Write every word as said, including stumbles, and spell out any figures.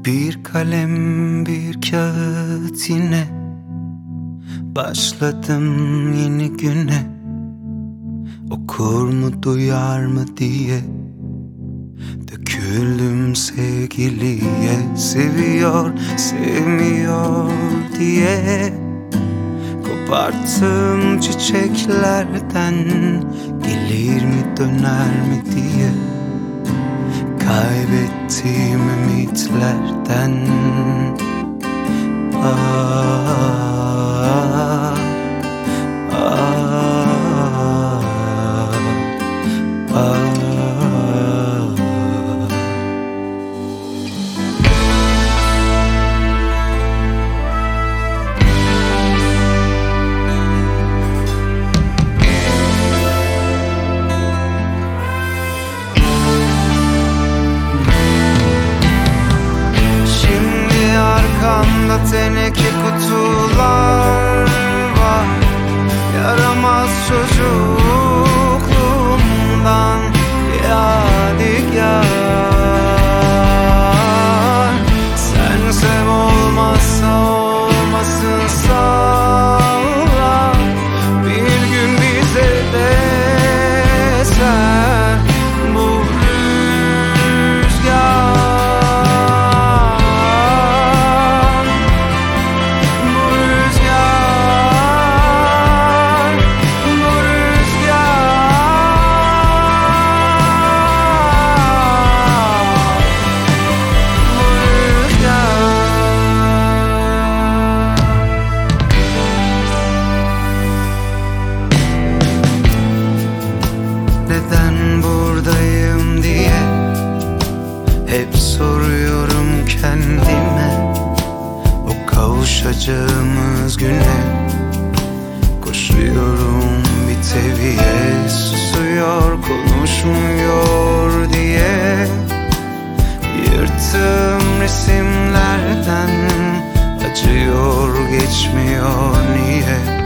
Bir kalem bir kağıt yine başladım yeni güne. Okur mu duyar mı diye döküldüm sevgiliye. Seviyor sevmiyor diye koparttım çiçeklerden, gelir mi döner mi diye kaybettiğim ümitlerden. Ah, ah, ah, ah. Arkamda teneke kutular var, yaramaz çocukluğumdan yadigar. Sen sev olmazsa olmasın sağla, bir gün bize de eser bu rüzgar. Neden buradayım diye hep soruyorum kendime. O kavuşacağımız güne koşuyorum bir teviye. Susuyor konuşmuyor diye yırttığım resimlerden acıyor geçmiyor niye?